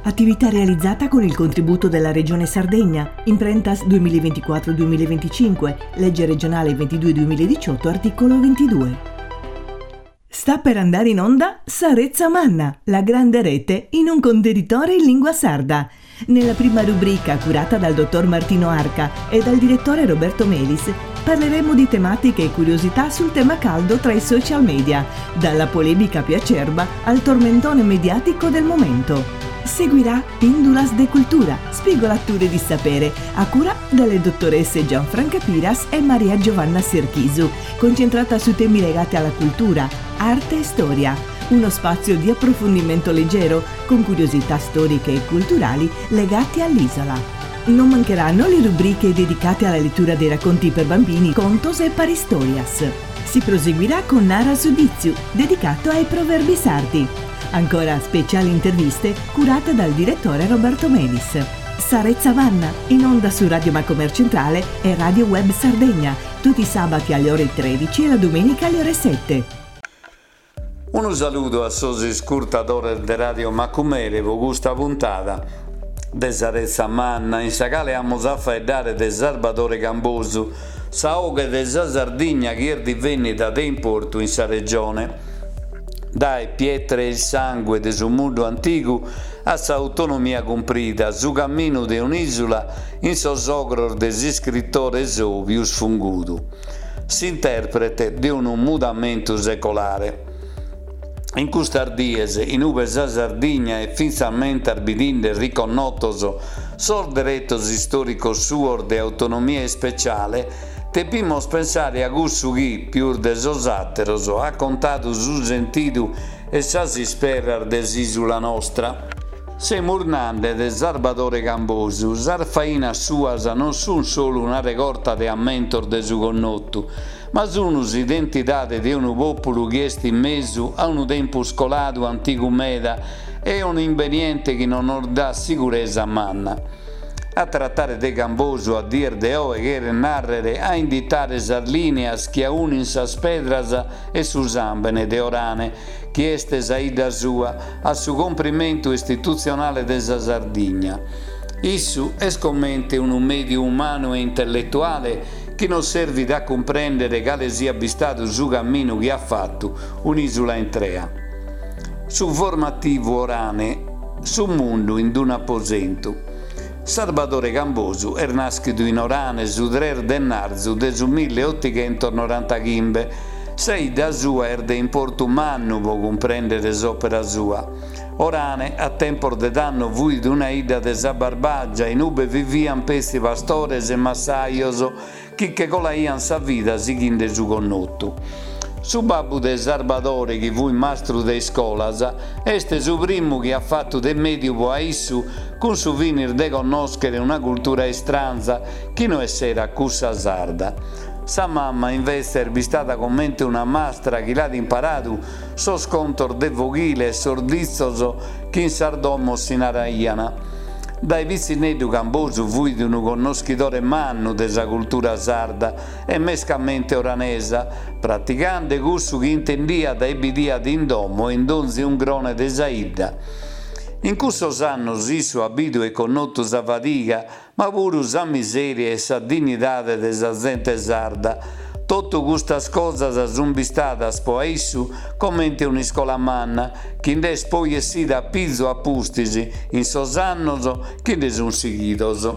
Attività realizzata con il contributo della Regione Sardegna, Imprentas 2024-2025, legge regionale 22-2018, articolo 22. Sta per andare in onda Sarezza Manna, la grande rete in un contenitore in lingua sarda. Nella prima rubrica, curata dal dottor Martino Arca e dal direttore Roberto Melis, parleremo di tematiche e curiosità sul tema caldo tra i social media, dalla polemica più acerba al tormentone mediatico del momento. Seguirà Píndulas de Cultura, spigolature di sapere, a cura delle dottoresse Gianfranca Piras e Maria Giovanna Serchisu, concentrata su temi legati alla cultura, arte e storia. Uno spazio di approfondimento leggero con curiosità storiche e culturali legati all'isola. Non mancheranno le rubriche dedicate alla lettura dei racconti per bambini, Contos e Paristorias. Si proseguirà con Nara Giudiziu, dedicato ai proverbi sardi. Ancora speciali interviste curate dal direttore Roberto Melis. Sarezza Manna, in onda su Radio Macomer Centrale e Radio Web Sardegna, tutti i sabati alle ore 13 e la domenica alle ore 7. Un saluto a tutti gli ascoltatori di Radio Macumere per questa puntata di Sarezza Manna. In sagale abbiamo a fare di Salvatore Cambosu, saoga di Sardegna che divenne da importo in sa regione, dai pietre e il sangue del suo mondo antico a sa autonomia comprita, su cammino di un'isola in sosogro del scrittore più sfunguto, si interprete di un mutamento secolare. In custardiese, in ube sa Sardegna e finalmente arbidinde riconosciuto sorderetos storico suo de autonomia speciale, debimos pensare a gusto chi, più de sosatteros, ha contato su sentido e sa si sperra desisola nostra. Se murnande de Salvatore Cambosu, sarfaina suasa non sun solo una recorta de ammentor de su connotto, ma sono identità di un popolo che è in mezzo a un tempo scolato antico meda e un inveniente che non dà sicurezza a manna. A trattare de Cambosu, a dir de oe che narrere, a inditare sarlineas che un in sas pedras e su zambene de orane, che este saida sua, a su comprimento istituzionale de sa Sardegna. Issu è scommente un medio umano e intellettuale che non serve da comprendere quale sia stato su cammino che ha fatto un'isola in trea. Su formativo orane, su mondo in un apposento. Salvatore Cambosu è nasciuto in Orane su 3 marzo del 1895, sei da sua erde in porto manno può comprendere l'opera sua. Orane, a tempo de danno vui d'una ida de sa barbaggia, in ube vivian pesti pastores e massaios, chi che colaian sa vita sighinde su connotto. Su babbu de Salvatore, che fu il mastro de scolas, este su primo che ha fatto de medio a issu con su venir de conoscere una cultura estranza che non essera cussa sarda. Sa mamma invece è stata commente una mastra che l'ha imparato so scontor de voghile e sordizzoso che in sardommo si naraiana. Dai vicinetto Cambosu fu di un conoscitore manno della cultura sarda e mescamente oranesa, praticante gusto che intendia da ebidia in domo e in donzi un grone de saida. In questo anno si abito e connotto sa fatica, ma pure sa miseria e sa dignità della gente sarda. Tutto queste cose sono state a issu come una scuola manna, che in poi è stata pizzo a pustisi in sos annos che ne sono seguitos.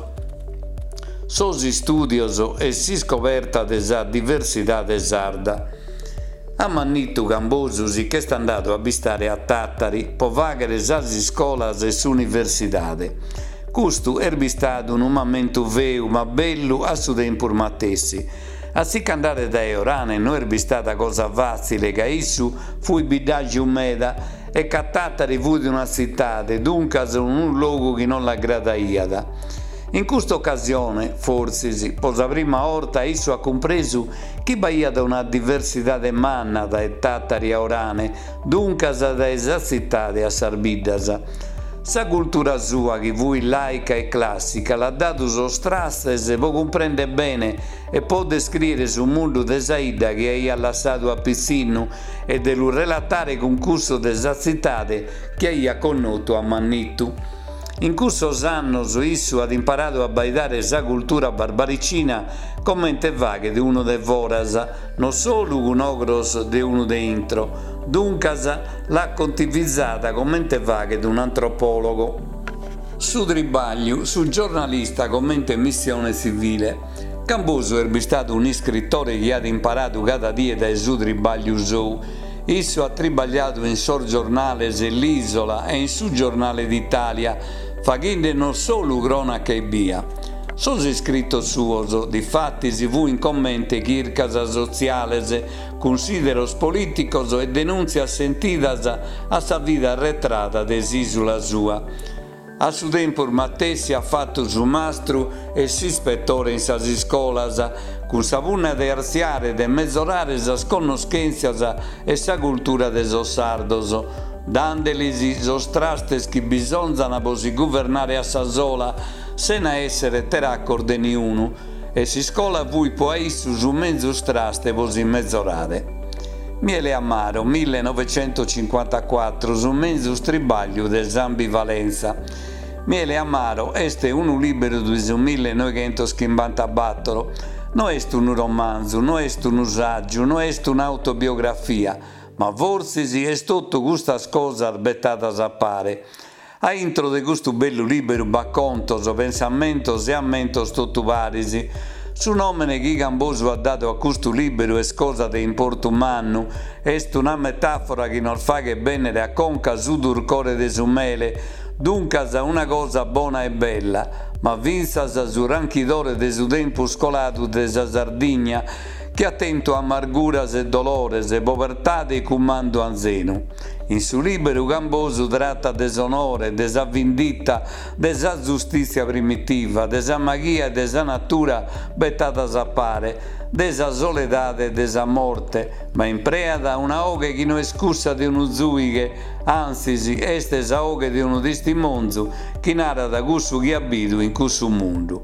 Sos studios e si scoperta della diversità de sarda. A Mannitto Cambosu si che è andato a abitare a Tattari, per vagare sas scuolas e s'università. Questo è stato un momento vero ma bello a suo tempo matessi. A si andare da Orane non è stata cosa facile, che issu fu il bidaggio meda e che Tattari fu di una città, dunque un luogo che non la gradaia. In questa occasione, forse, per la prima volta, issu ha compreso che baia da una diversità de manna da Tattari a Orane, dunque da esa città a Sarbidas. Sa cultura sua, che fu laica e classica, l'ha dato sostraste se può comprendere bene e può descrivere sul mondo de Saida che hai lasciato a Pizzino e de lo relatare con custo de sa città che hai conosciuto a Mannittu. In cussos annos issu ad imparato a baidare sa cultura barbaricina commente vaghe de uno de foras, non solo con ogros de uno de intro, duncas l'ha contivizzata commente vaghe de un antropologo. Su tribagliu, su giornalista commente missione civile. Cambosu è stato un scrittore che ha imparato cada dia dai suoi tribagliu sou. Isso ha tribagliato in sorgiornales e l'isola e in su giornale d'Italia, facendo non solo cronaca e via. Sos iscritos suos, difatti si fu in commenti circas sociales, consideros politicos e denunzias sentidas a sa vita arretrata des'isula sua. A su tempo Mattesi ha fatto su mastru e s'ispettore in sas iscolas, con sa punna de arziare e de mezzorare sas conoscenzias e sa cultura de sos sardos, dandelisi sos trastes chi bisonzano po si governare a sa sola, sena essere teracor de niunu, e si scola vui po issu su mezzus traste po si mezzorare. Miele Amaro, 1954, su mezzus tribagliu de s'ambivalenza. Miele Amaro este unu libero di 1954, non est un romanzo, non est un saggio, non est un'autobiografia, ma forse si è tutto custas cosas bettadas a pare. A intro de custu bellu libero baccontos, pensamentos e ammentos tutto parisi. Su nomene chi Cambosu ha dato a custu libero es cosa de importu mannu, est una metafora chi non fa che benere a conca su durcore de su mele, duncas una cosa bona e bella, ma vinsas su ranchidore de su tempu scolatu de sa Sardigna, che attento a amarguras e dolores e povertade e comando anzenu. In su libero Cambosu tratta de s'onore, de sa vinditta, de sa giustizia primitiva, de sa magia e de sa natura bettadas a pare, de sa soledade e de sa morte, ma impreada una oghe chi non è scussa di unu zuighe, anzi este sa oghe di unu testimonzu chi narra da cussu chi abitu in cussu mundu.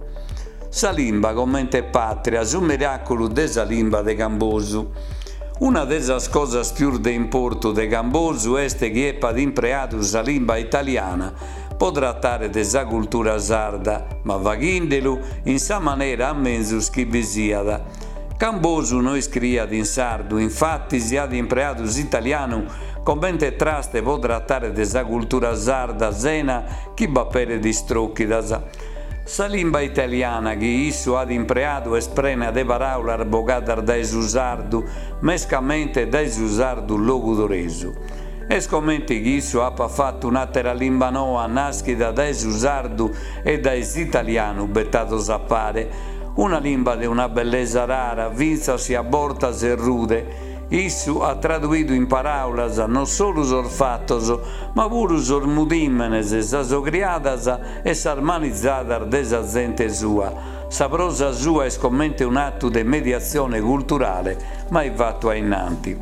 Sa limba commente patria, su miracolo de sa limba de Cambosu. Una de esas cosas più de importo de Cambosu este chi è ad impreatu sa limba italiana, può trattare de sa cultura sarda, ma vaghindelu in sa maniera a menzus chi vi siada. Cambosu non scriat in sardu, infatti si ad impreatu s'italianu commente traste può trattare de sa cultura sarda sena chi bappere di strucchidas. Sa limba italiana che issu ad impreatu esprena de paraula arbogata dai su sardu, mescamente dai su sardu locudoresu. Escommente che issu ha fatto un'altra limba noa naschida dai su sardu e dai italianu bettato a pare, una limba de una bellezza rara, vinsasi a bortas e rude. Issu ha traduito in paraulas non solo sos fattos, ma pure sos mudimmenes, sas criadas e s'armanizzadas de sa gente sua. Sa prosa sua è commente un atto di mediazione culturale, ma è fatto a innanti.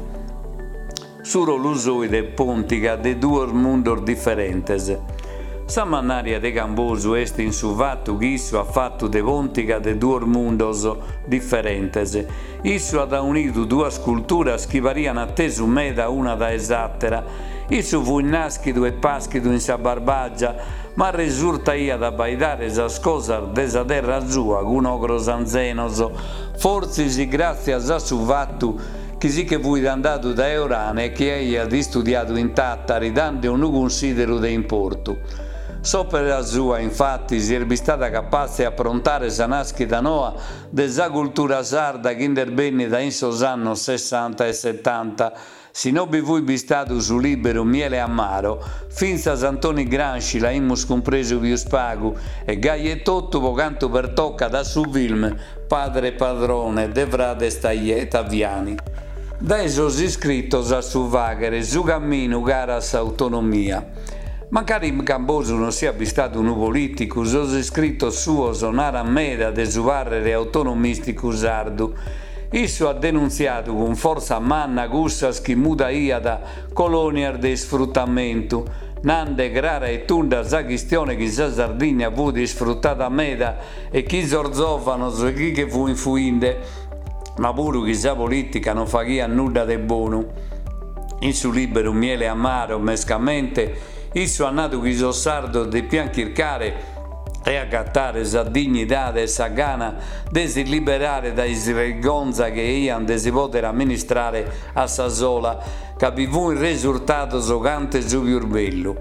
Suro l'usoide pontica de due mundos differentes. Sa mannaria de Cambosu est in su fatto che issu ha fatto de pontica de due mundos differentes. Issu ha unito due culturas chi variano a tesu meda una da esattera. Issu fu naschidu e paschidu in sa barbaggia, ma risulta ia da baidare sas cosas de sa terra sua, con ogros anzenos, forse si grazie a su fatto chi sì che fu andato da Eurane e che egli ha studiato in Tattari, dando un considero de importo. S'opera sua, infatti, si è stata capace di approntare sa nascita nuova de sa cultura sarda che intervenne da in sos anni 60 e 70, si non vi fu stato su libero Miele Amaro, finza Santoni Granci la immus compreso più spagu e gaie tutto po canto per tocca da su film Padre e Padrone de Frade Taviani. Da esos iscritos a su vaghere, su cammino cara a sa autonomia. Magari Cambosu non sia stato un politico, sos iscritos suos naran meda de su parere autonomistico sardu. Issu ha denunziato con forza manna gussas chi mudaia da colonia de sfruttamento, nande grara e tunda sa questione che sa Sardigna fu sfruttata meda e chi zorzofano e chi che fu infuinde, ma pure che sa politica non faccia nulla de buono. In su libero Miele Amaro, mescamente, isso ha nato chi so sardo de pianchircare e agattare sa dignità e sa gana de si liberare dai svergonza che ian de si poter amministrare a sa sola, che vi fu il risultato socante su più bello.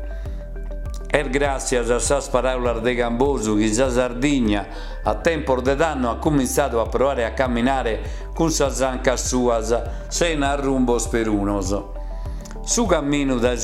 Grazie a sas paraulas de Cambosu che sa Sardigna a tempo de danno ha cominciato a provare a camminare con sa zanca suas sena a rumbo sperunoso. Su cammino dal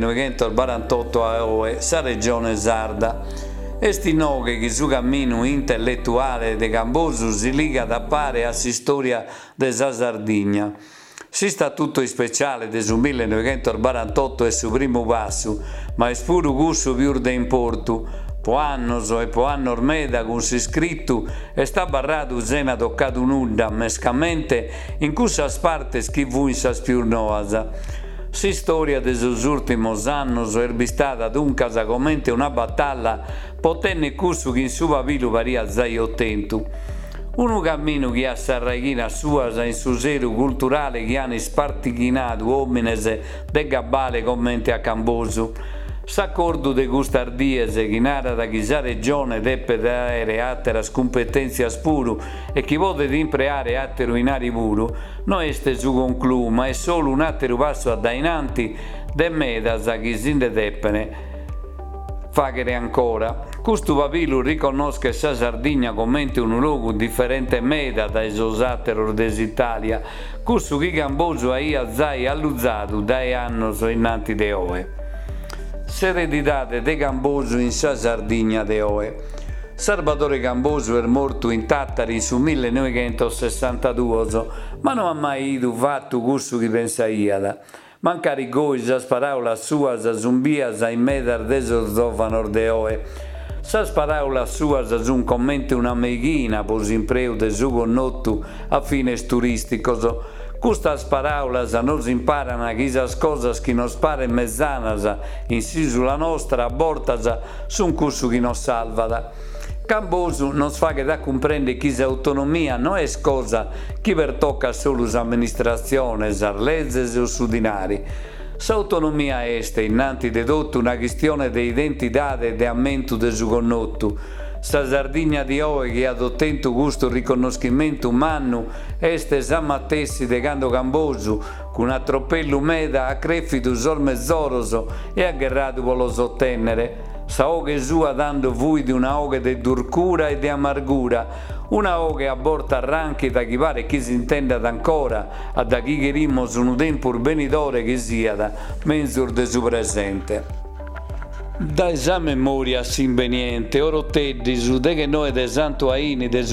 1948 a Oe, sa regione sarda. Esti noghe che su cammino intellettuale de Cambosu si liga da pare a si storia de sa Sardigna. Si statuto speciale de su 1948 è su primo passo, ma è pure gusto più de importu. Po annos e po anno ormeda con si scritto e sta barrato sena toccato nuda mescamente in cussas partes chi fu in sa più noasa. Si storia de sus ultimos annos è stata dunque come una battaglia potenne cussu che in su papilu paria zai ottentu. Uno cammino che ha sarraghina sua in su serio culturale che hanno spartichinato uomines de gabbale commenti a Cambosu. S'accordo de gustardiese che nara da chi sa regione deppe dare atteras competenze spuru e chi vuole impreare atteru inari puru, non este su conclu, ma è solo un atteru passo dainanti de medas a chi si deppene faghere ancora. Questo papilu riconosce sa Sardigna come un luogo differente meda dai sosatteros des'Italia, questo che Cambosu aia zai alluzzato dai annos innanti de Oe. S'ereditade de Cambosu in sa Sardigna de Oe. Salvatore Cambosu è morto in Tattari su 1962, ma non ha mai fatto questo che pensaia. Mancari goi sas paraulas suas zumbias in medar de sorzofanor de Oe. Sas paraulas suas un commento una meghina pos impreu de su connottu a fines turisticos. Custas paraulas nos imparan a chisas cosas che nos paren mezzanas in si sulla nostra abortas sun cussu che nos salvada. Cambosu nos fa che da comprendere che l'autonomia non è cosa che pertocca solo l'amministrazione, le leggi o su dinari. S'autonomia è, innanti de tutto, una questione di identità e di aumento del suo connotto. Sa Sardigna di Oe che ha ottenuto questo riconoscimento umano este sammattessi de cando Cambosu con un attroppello umeda a crefito sormezzoroso e aggerrato per lo sottennere. Sa oche sua dando vui di una oche de durcura e di amargura, una oche a borta arranchi da chi pare chi si intende ad ancora, a da chi cherimmo su un tempo benidore che sia da mensur de su presente. Da esa memoria sinveniente, oro teddi su de che noi de Santo Aini de su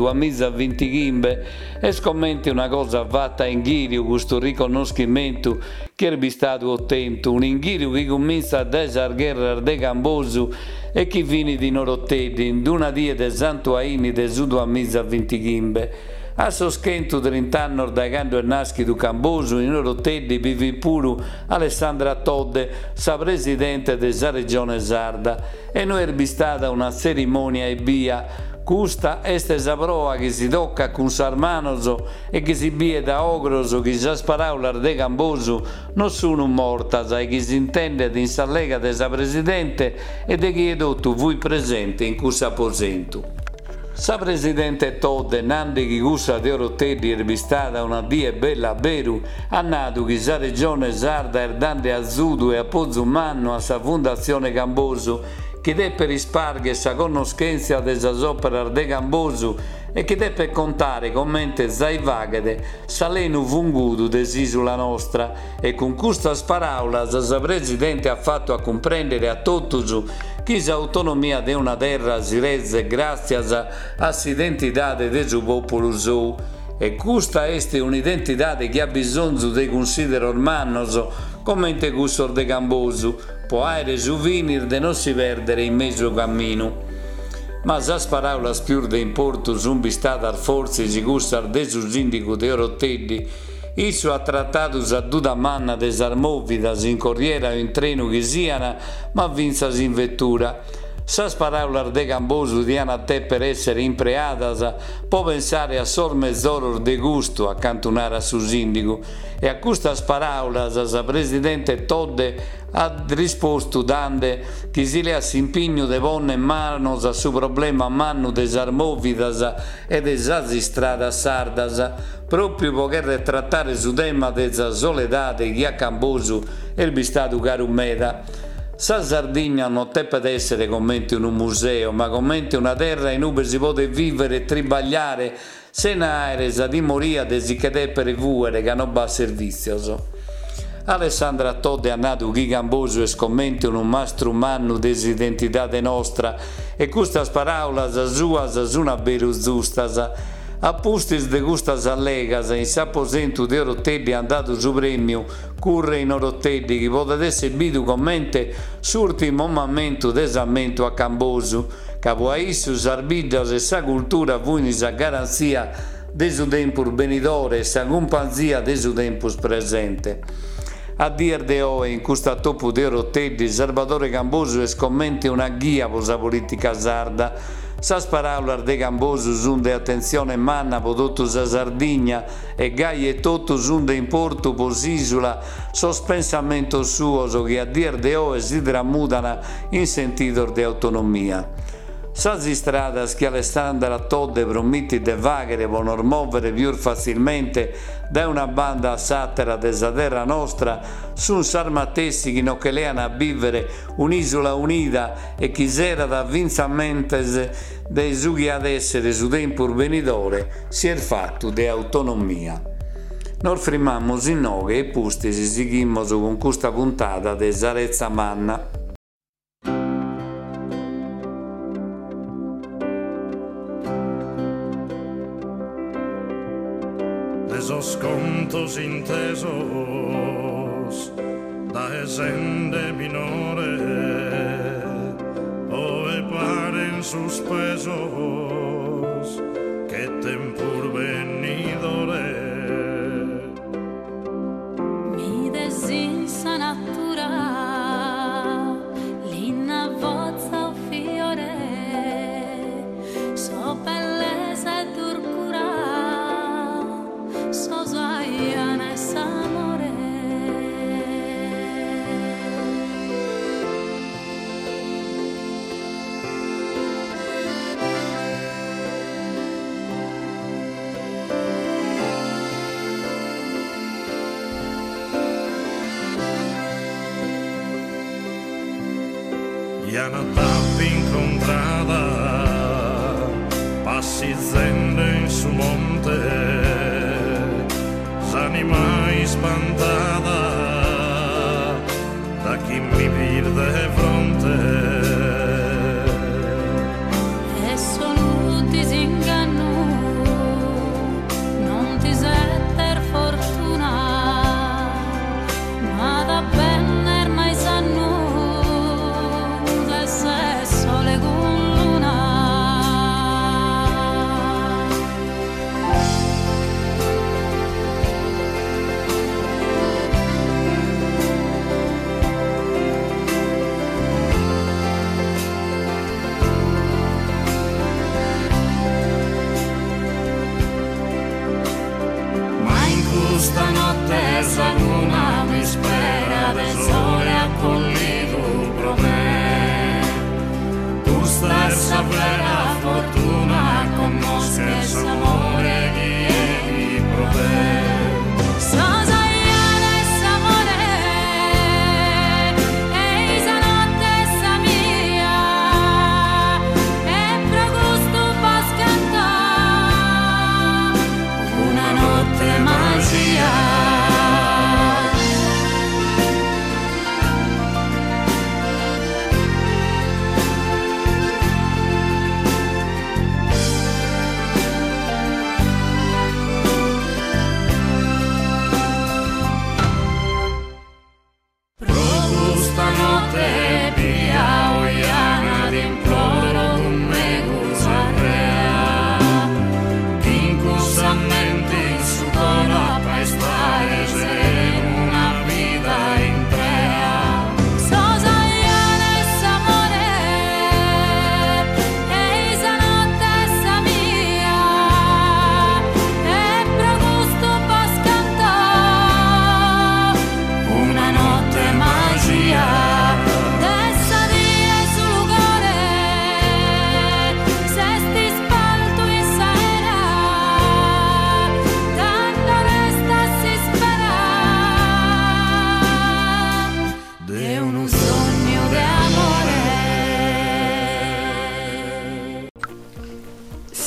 2025 e scommente una cosa fatta in ghirio questo riconoscimento che è stato ottenuto, un inghirio che comincia da esa guerra de Cambosu e che fini di Noroteddi in una dia de Santo Aini de su 2025. A soschento 30 anni da quando è nascito Cambosu, in Noroteddi vive pure Alessandra Todde, sa presidente della regione sarda, e noi è stata una cerimonia e via. Questa è la prova che si tocca con Sarmanoso e che si bie da Ogroso che già paraulas de Cambosu non sono mortas e che si intende di insallega della presidente e di chi è dotto voi presente in questo aposento. Sa presidente Todde, nandi che gussa de Oroteddi è stata una dia bella beru, ha nato che sa regione sarda erdande a Zudu e a Pozzumanno a sa fondazione Cambosu, che deve rispargere sa conoscenza della opera de Cambosu e che deve contare commente zai vagade salenu fungudu desisola nostra e con questa paraulas sa presidente ha fatto a comprendere a tutti che l'autonomia di una terra si regge grazie a s'identità del suo popolo suo e questa è un'identità che ha bisogno di considerare ormano commente questo de Cambosu può avere su venire di non si perdere in mezzo cammino. Ma sas paraulas più de importo sono state forse si gustar de su sindico de Oroteddi. Isso ha trattato a duda manna de armovidas in corriera o in treno che siano, ma vinzas in vettura. Sas paraulas de Cambosu diano a te per essere impreadas, può pensare a sor mezz'ora de gusto a cantunare a su sindicu, e a custas paraulas sa presidente Todde ha risposto dande chi si le ha s'impigno de ponne manos a su problema mannu de sarmovidas e de sasistradas sardas, proprio poter trattare su tema de sa soledade chi a Cambosu e il bistatu caru meda. Sa Sardegna non deve essere commenti in un museo, ma commenti una terra in cui si può vivere e tribagliare senza aeres di moria de si che per vuere che non va a servizio. Alessandra Todde ha nato chi Cambosu e scommenti un mastro umano desidentità nostra e custas paraulas suas sono vero giustas. A pustis de custas allegas in s'apposento de Oroteddi andato su premio curre in Oroteddi che potete essere bidu commente s'ultimo momento d'esammento a Cambosu, che può essere sarbigias e sa cultura vuini sa garanzia de su tempus benidore e sa companzia de su tempus presente. A dir de oggi, in questo topo de Oroteddi, Salvatore Cambosu è scommenti una ghia per la politica sarda. Sas paraulas de Cambosu sono de attenzione manna per tutta la Sardegna e gai e tutto sono de importo per l'isola, sos pensamento suo che a dir de oggi si tramutano in sentito de autonomia. Sas istradas che Alessandra Todde promette de vaghere per muovere più facilmente da una banda satira della terra nostra sono sarmatessi che non che leano a vivere un'isola unita e chi sera da vinzamente dei sughi ad essere su tempo venidore si è fatto de autonomia. Noi fermiamo in nove e pusti si seguimmo con questa puntata de Sarezza Manna. Esos contos intesos da esende minore o e paren suspesos che tempur venidore mi desinsa natura l'inna vozza o fiore so bellezza e durcura so zaiana e s'amore e una tappa incontrata passi zende in su monte s'anima spantata da chi mi perde fronte e solo disinganno non ti setter fortuna ma da benner mai sanno del sole con luna stanotte sa luna mi spera del sole a collido pro me tu stessa vera fortuna conosce s'amore chi è pro te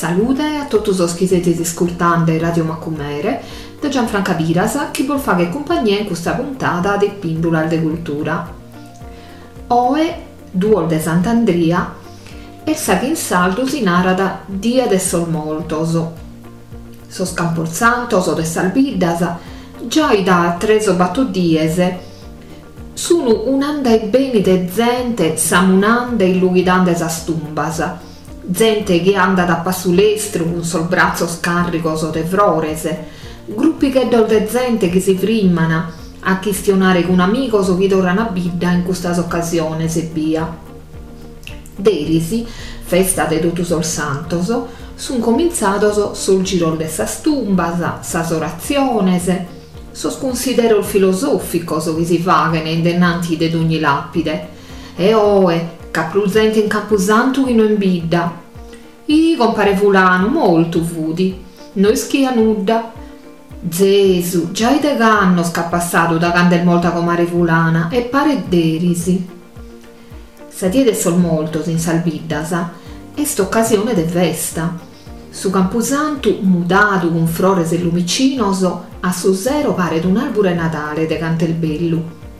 Salute a tutti os chi siete ascoltando Radio Macumere, da Gianfranca Virasa, che vuol fare compagnia in questa puntata di Pindula de Cultura. Oe, duol de Sant'Andria, e sa che in saldo si narra Dia de Sol Moltoso. Sos Camposantos de Salbiddas, già da 3 diese, sono un'anda e beni de gente samunande e lughidande sa stumbas, gente che anda da passulestro con sol braccio scarricos de vrorese, gruppi che dol de gente che si frimmana a questionare con amigos o chi tornano a bidda in questa occasione e via. Derisi, festa de tutti sol santos, sun cominciatos sul giro de sa stumbas, sas oraziones, sos considero filosoficos che si faghen indennanti de ogni lapide, e oe, capruzente in Camposanto che non in bidda. I compare fulano molto vudi, noi schia nudda. Gesù, già i deganno scapassato da candel molta comare fulana e pare derisi. Sa diede sol molto in Salbiddas, e st'occasione de festa. Su Camposanto, mudato con flores e lumicinos, a su zero pare d'un albore natale de Cantelbellu.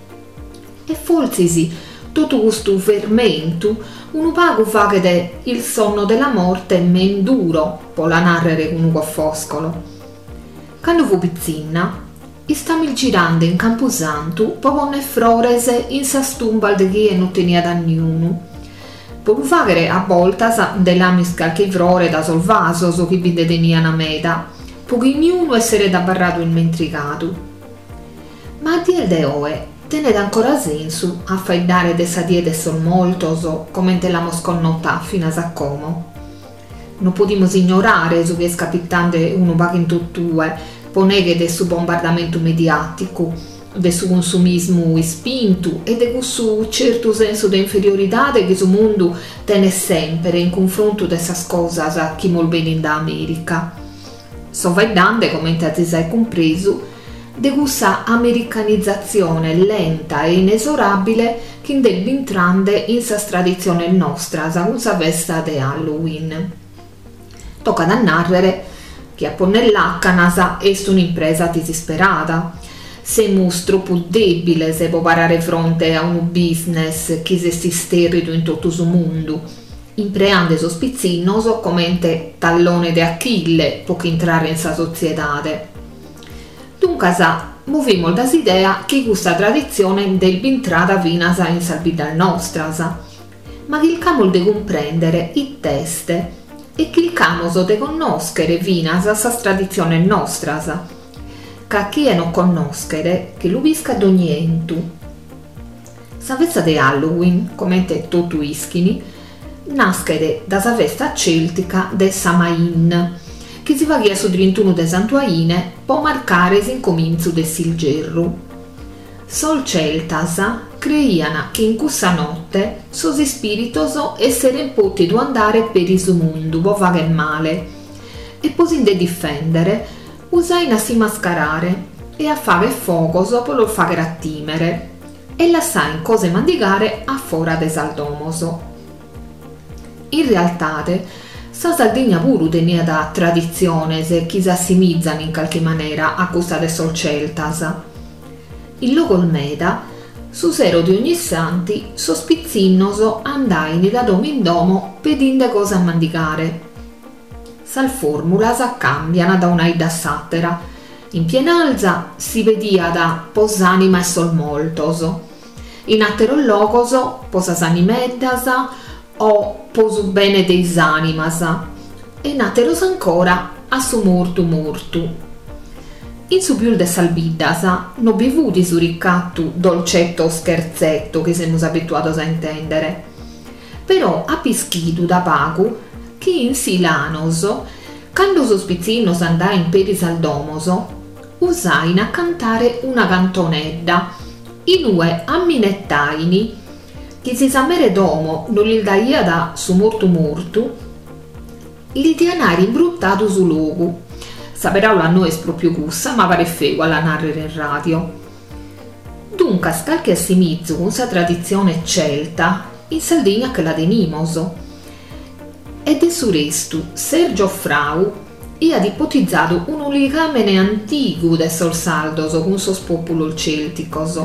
E forse tutto questo fermento, uno pago fa che de il sonno della morte men duro, po la narrere con un foscolo. Quando fu pizzina, stammi girando in Camposanto, po ponne flores in sa stumba de chi non tenia da niuno. Po fagere a voltas dell'amis calche flore da sol vaso so chi vi deteniano a meta, po chi niuno essere da barrato in mentricato. Ma a dir de oe, tenete ancora senso a faidare de sa diede sol moltoso come te la mosconnota fino a Saccomo. Non potremo ignorare su che scapitante uno paga in tuttue, poneghe de su bombardamento mediatico, de su consumismo spinto e de questo certo senso di inferiorità che su mondo tene sempre in confronto de sas cosas a chi mol bene da America. So faidante, come te si sai compreso, de questa americanizzazione lenta e inesorabile che indebbe entrande in sa tradizione nostra, sa con sa festa de Halloween. Tocca da narrare che a ponnell'accanas est un'impresa disperata. Se mostro più debile se può parare fronte a un business che si sterrido in tutto il mondo, impreande sospizzinnoso come tallone de Achille può entrare in sa società. Dunque, movimmo da idea che questa tradizione del bintrata vinasa in Salbiddas nostras, ma chilcamo de comprendere i teste e chilcamo de conoscere vinasa sa tradizione nostras, ca chi non conoscere che lo visca d'ogni entu. Sa festa de Halloween, come te tutto ischini, nascere da sa festa celtica de Samain, che si faghia su 31 de Santuaine po marcare s'incominzu de Silgerru. Sol celtas creiana che in cussa notte sos spiritos essere potido andare per il mondo po faghe male e posi de difendere usaina si mascarare e a fare fuoco po lo faghe rattimere e lassain cose mandigare a fora de saldomoso. In realtà sa Sardegna puru tenia da tradiziones che si assimizzano in qualche maniera a questa de sol celtas. In loco Olmeda, su sero di ogni santi, sospizzinnoso andaini da domo in domo pedinde cosa a mandigare. Sal formulas cambiano da un'aida sattera. In pienalza si vedia da posanima e sol moltoso. In attero locoso posas animeddas o posu bene deis animas, e nateros ancora a su mortu. In su più de Salbiddas non bevuti su ricatto dolcetto o scherzetto che siamo abituati a intendere, però a pischitu da pagu che in Silanoso, quando sospizzinnos andai per i saldomoso, usain a cantare una cantonedda, in ue amminettaini, che si samere domo non li daia da su mortu, li tianari imbruttato su logu. Sa parola non è proprio cussa, ma pare fego alla narrare in radio. Dunque, scalche assimizzo con sa tradizione celta, in Sardegna che la tenimoso. e de su restu Sergio Frau iat ipotizadu unu ligamene antigu de sos sardos cun sos populus celticos.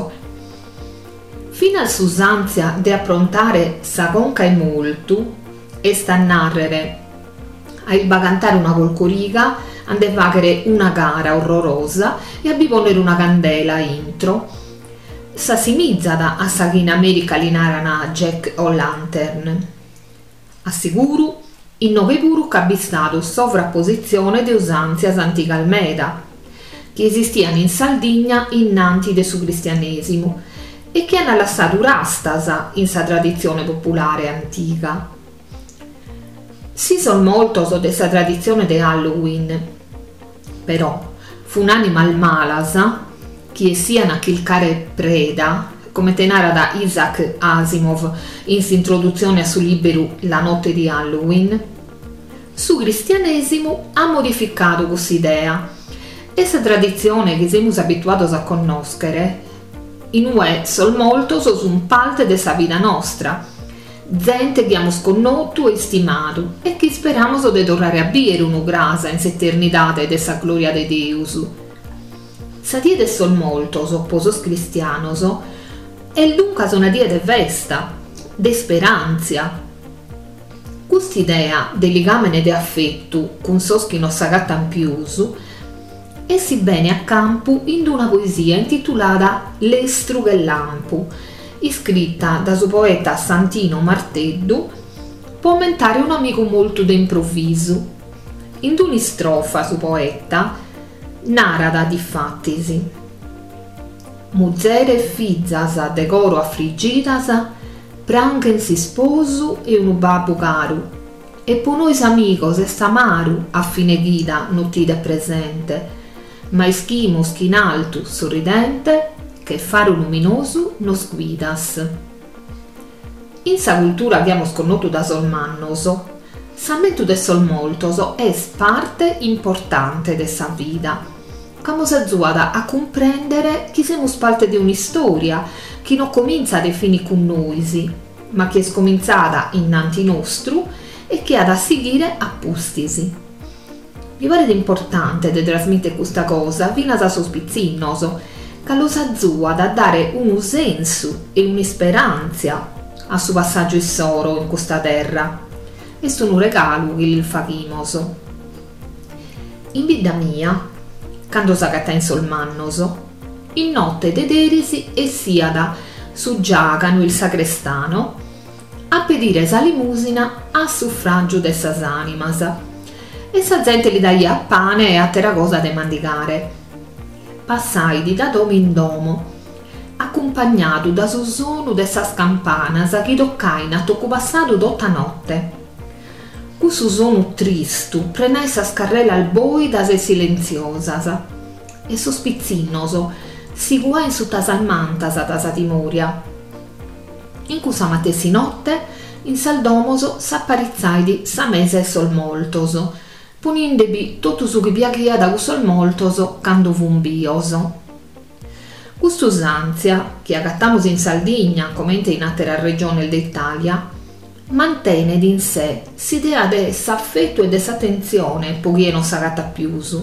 Fino all'usanza de approntare sa conca e moltu, e sta a narrere, a il bagantare una colcoriga, ande vaghere una gara orrorosa e a biponere una candela intro, sa simizzada a sa che in America linara Jack o lantern. Assicuru, in nove puru c'ha stato sovrapposizione de usanzias antica Almeda, che esistiano in Sardegna innanti de su cristianesimo e che hanno lasciato rastas in sa tradizione popolare antica. Si son moltos de sa tradizione de Halloween, però fu un'anima al malasa che siano a chilcare preda, come tenara da Isaac Asimov in s'introduzione a su libero La notte di Halloween. Su cristianesimo ha modificato questa idea e sa tradizione che siamo abituati a conoscere in UE sol molto sun parte de sa vita nostra, gente che abbiamo sconnotu e stimato e che speriamo de tornare a vivere unu grasa in s'eternidade de sa gloria de Deus. Sa die de sol molto opposos cristianos e dunque una die de festa, de speranzia. Quest'idea de ligamene de affettu con sos chi non s'agattan pius e si bene a campo in una poesia intitolata L'estru che lampu, iscritta da suo poeta Santino Marteddu, può aumentare un amico molto d'improvviso. In un'istrofa su poeta narra diffattisi: Muzere fizzas de coro affrigidas pranchen si sposu e unu babbu caru e po nois amigos est amaru a fine ghida notide presente ma ischimos chi in alto sorridente che faro luminoso nos guidas. In sa cultura abbiamo sconnoto da sol mannos, s'ammentu de sol moltos est parte importante de sa vida. Come si azzuada a comprendere che siamo parte di un'istoria che non comincia a definire con noi, ma che è scominciata innanti nostru e che ha da seguire a pustisi. Mi pare importante di trasmettere questa cosa fino a sospizzinnos, che lo s'azzuada a dare un senso e un'isperanza a suo passaggio issoro in questa terra. È un regalo che gli fachimos. In vita mia, quando s'agatta in sol mannos, in notte de derisi e siada su giacano il sacrestano a pedire sa limusina a suffragio de sas animas e sa gente gli daia pane e attera cosa de mandigare. Passai di da domo in domo accompagnato da su suono de sas campanas che toccain a tocco passato tutta notte. Questo suono tristu prenai sa scarrella al boidas e silenziosas e sospizzinnos si guai su tasalmantas da sa timoria. In cusa matessi notte in sal domoso s'apparizzaidi sa mesa e sol moltos, punindebi tutto su che piaghia da sol moltos cando vumbioso. Quest'usanzia, che agattamos in Sardegna come in altre regioni d'Italia, mantene in sé s'idea de s'affetto e de s'attenzione poiché non s'agatta pius.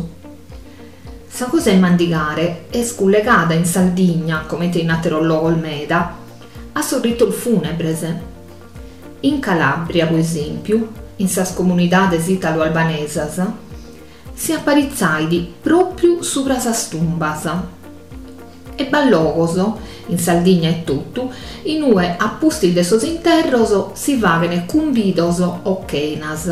Sa cosa in mandigare è scollegata in Sardegna come in altro luogo Almeda a sorrito il funebrese. In Calabria, per esempio, in sas comunidades italo-albanesas, si apparizzaidi proprio sopra sas tumbas. E ballogoso, in Sardegna e tutto, in ue a posti de sos interros si vagene cumbidos o chenas.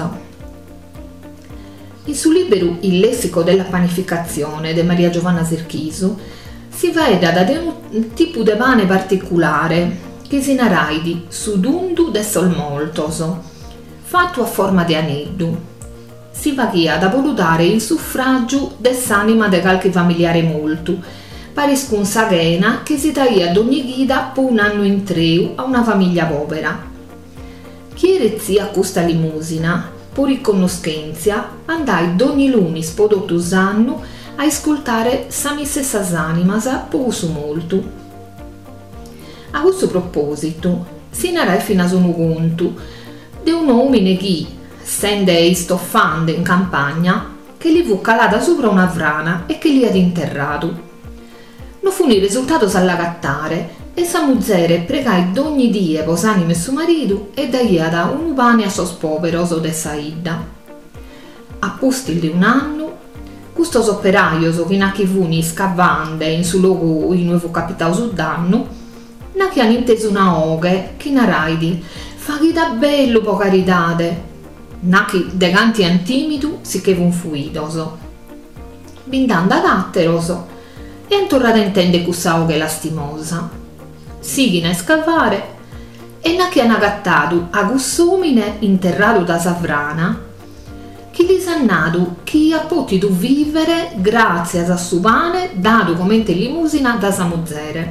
In su libero Il lessico della panificazione de Maria Giovanna Sirchisu si vede da un tipo de pane particolare che si naraidi su dundu de sol moltos, fatto a forma di aneddu. Si vaghia da volutare in suffragio de s'anima de qualche familiare molto, pariscun saghena che si taia ad ogni ghida po un anno in treu a una famiglia povera. Chi erezia questa limusina, por riconoscenza, andai d'ogni lunis podotus anno a ascoltare sa missa sas animas po su molto. A questo proposito si narai fino a sonu contu de un uomine che, stende stoffande in campagna, che li fu calata sopra una frana e che li had interrato. Non fu il risultato s'allagattare e sa muzzere pregai d'ogni die posanime su marito e daiada un pane a sos poveros de Saida. A posti di un anno, custos operaios che nachi funi scavande in su logo in cui fu capitato su danno, nachi han inteso una oghe che naraidi faghi da bello po caritade, nachi de canti antimidu si che fun fuidoso. Bindanda datteroso e antorrata intende cussa oghe lastimosa. Sighina a scavare e nachi han agattadu a cussomine interrato da savrana chi li sannadu chi ha potuto vivere grazie a su pane dato come limusina da samuzzere.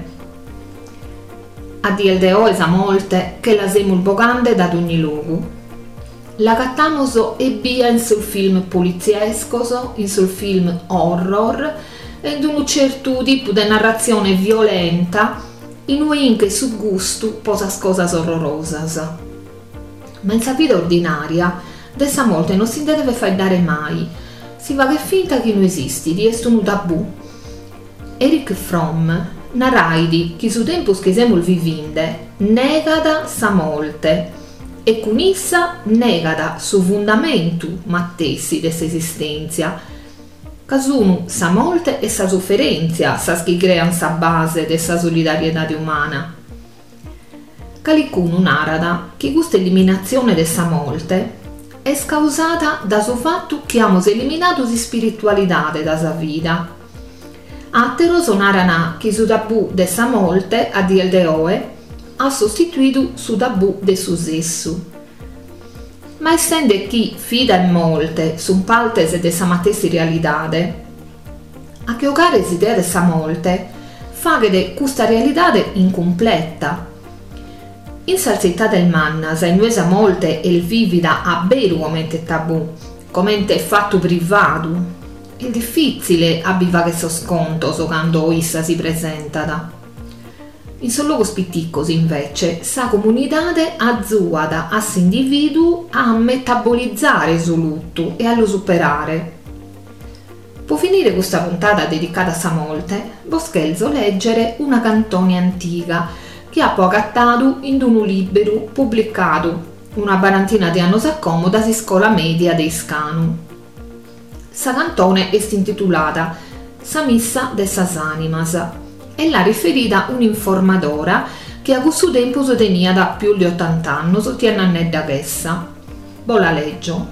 A diel de oesa molte che la semul bogande da ogni luogo. La cattamoso e via in sul film poliziescoso, in sul film horror e in un certo tipo di narrazione violenta in cui che su gusto posas cosas orrorosas. Ma in sa vita ordinaria dessa molte non si deve fare dare mai, si va che finta che non esisti, di est un tabù. Erich Fromm naraidi che su tempus che semul vivinde negada sa molte e con issa negada su fundamento mattessi dessa esistenza. Casunu sa molte e sa sofferenza sa chi crean sa base dessa solidarietà umana. Calicuno narada che questa eliminazione dessa molte è causata da su fatto che amos eliminato di spiritualità da sa vita. Atteros narana che su tabù dessa molte a diel de oe ha sostituito su tabù de su sessu. Ma essendo chi fida in molte su paltes de sa matessi realitade, a che ogare s'idea de sa molte faghe questa realitade incompleta. In salsità del manna sa in nuesa molte e il vivida a beru commente tabù, commente fatto privato. È difficile abbiva che so sconto so quando issa si presenta. In sollogos piccos invece sa comunidade azzuada a s'individu a metabolizzare su lutto e a lo superare. Può finire questa puntata dedicata a sa molte, boschelzo leggere una canzone antica che ha poi agattato in un libro pubblicato una barantina di anni accomoda si scuola media dei Scanu. Sa cantone è intitolata Sa missa de sas animas e l'ha riferita un'informadora che a questo tempo si tenia da più di 80 anni, tiene annedda chessa. La leggio.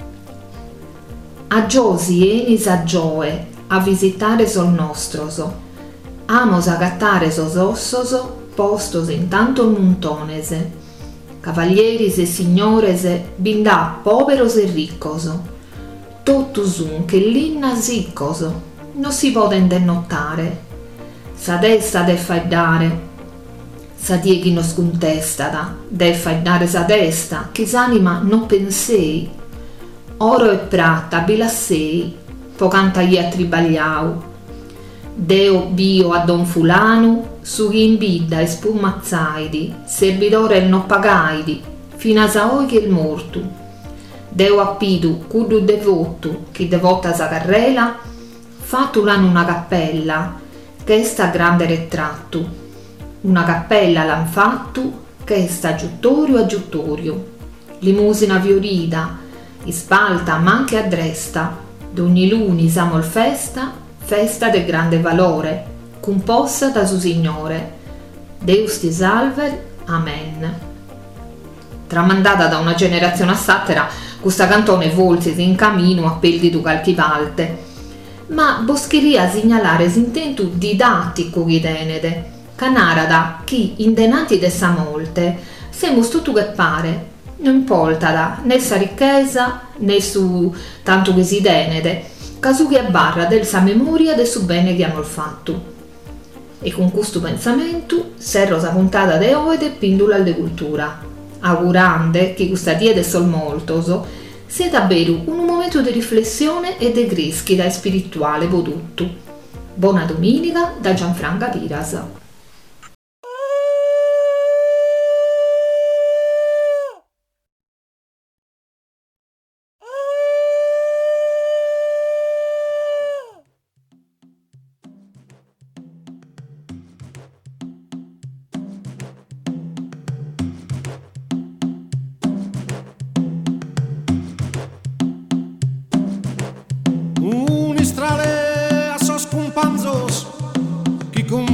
A Giosi enis a Gioe a visitare sol nostroso, amos a gattare sos ossoso postos in tanto montonese, cavalieris e signorese bindà poveros e riccoso, totus un che l'inna siccoso, non si poten dennotare, sa testa de fai dare, sa die chi non scontestada, de fai dare sa testa, chi s'anima non pensei, oro e prata bilassei, pocanta gli attribagliau, deo bio a don fulano, su chi in bidda e spumazzaidi, servitore e non pagaidi, fino a saoi che il mortu, deo appidu cuddu devotu, chi devota sa carrela, fatto l'hanno una cappella, che sta grande ritratto, una cappella l'han fatto, che sta giuttorio a giuttorio, limusina fiorita, ispalta ma anche a dresta, d'ogni luni samol festa, festa del grande valore, composta da su Signore. Deus ti salve, amen. Tramandata da una generazione a sattera, questa cantone volse in cammino a pelditu calchi valte, ma boscheria segnalare s'intento didattico chi tenede, canarada chi in denanti dessa molte, semus tutto che pare, non importa né sa ricchezza né su tanto che si tenede, casu che barra del sa memoria del su bene che hanno fatto. E con questo pensamento serro sa puntata de oede pindula de cultura, augurande che questa die de sol moltoso sia davvero un momento di riflessione e di crescita spirituale vodutto. Buona domenica da Gianfranca Piras.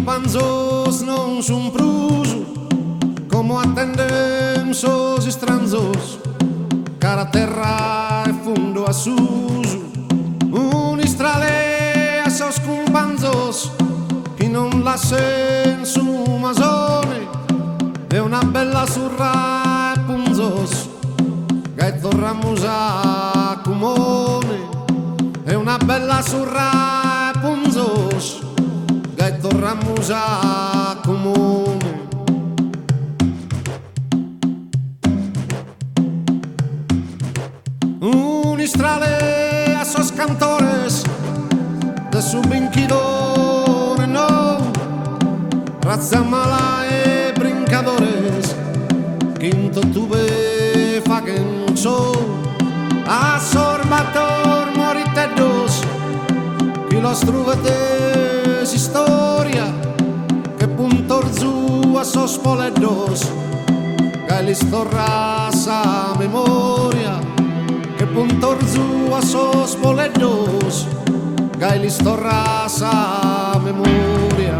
panzos non son pruso, como attendem sos estranzos, cara terra e fundo a suso. Un istrale a sos cumpanzos, chi non la sen su masone, è una bella surra e punzos, che torramos a comune, è una bella surra e punzos, che torramos a comune. Un istrale a sos cantores, de su vinquidor no, razza mala e brincadores, quinto tuve faquen so, a sorbator moritedos, que los truvetes historia, que puntor zu a sos poledos, que listorras a memoria, que puntor zu a sos poledos, que listorras a memoria.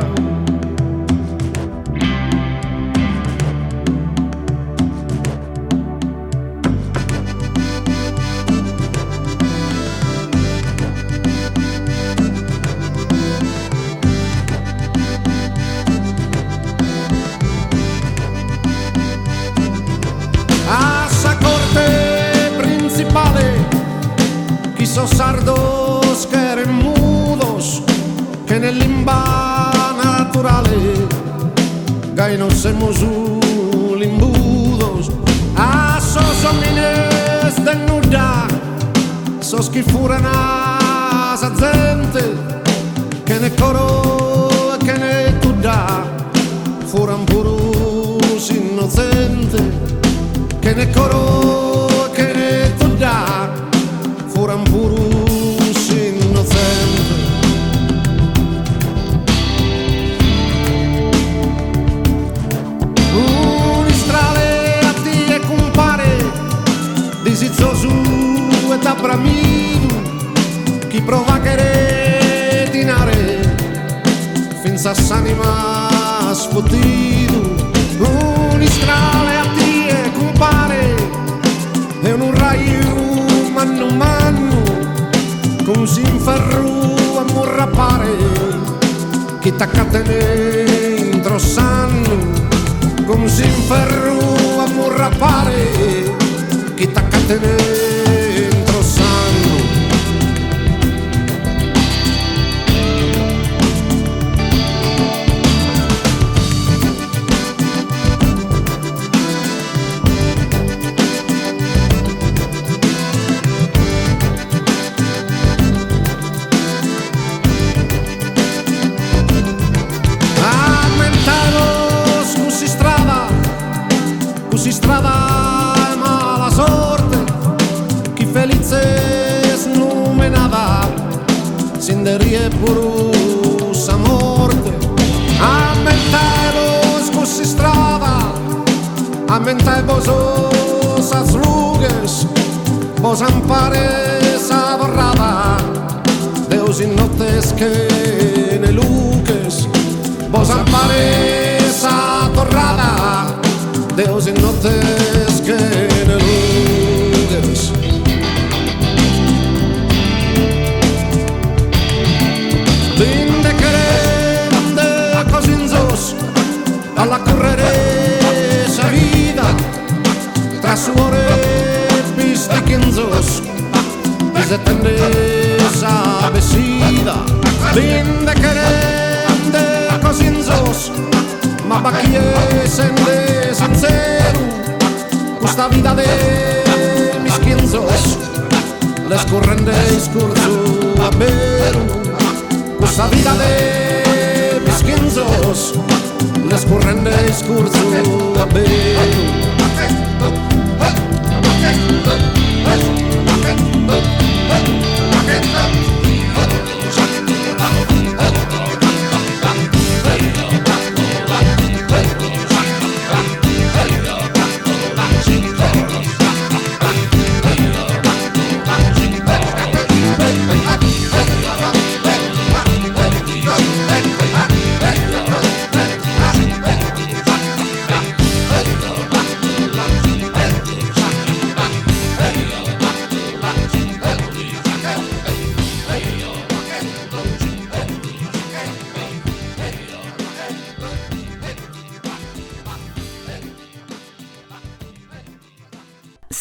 Sos sardos que eren mudos, que nell'imba naturale gai non semos limbudos. A sos homines desnuda, sos chi furan a sa gente, che ne coro e che ne tudda, furan purus innocente, che ne coro e che ne tudda, furan purus innocente. Un istrale a ti e compare, disizzosu e da bramido, chi prova a dinare, finza s'anima sfottido. Un istrale a ti e compare, e un raio manno manno, con s'inferru a morrapare, chi t'accatene introssanno, con s'inferru a morrapare, chi t'accatene introssanno. Si strada e mala sorte, chi felice snumenada, sinderie purus a morte. Ammentai vos strada, ammentai vos as lugues, vos ampares a borrada, Deus in nottes que ne luques, vos ampares a torrada, Deus in nottes que ne lugues. Vinde querende cosinzos alla correre sa vida, tra suore pistiquinzos y se tende sa vesida. Vinde querende cosinzos ma bacchiesende sincero, questa vita de mischienzos, les correndeis curso a veru, questa vita de mischienzos, les correndeis curso a veru.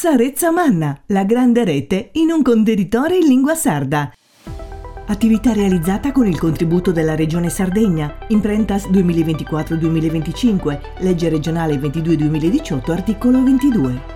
Sarezza Manna, la grande rete in un contenitore in lingua sarda. Attività realizzata con il contributo della Regione Sardegna, Imprentas 2024-2025, legge regionale 22-2018, articolo 22.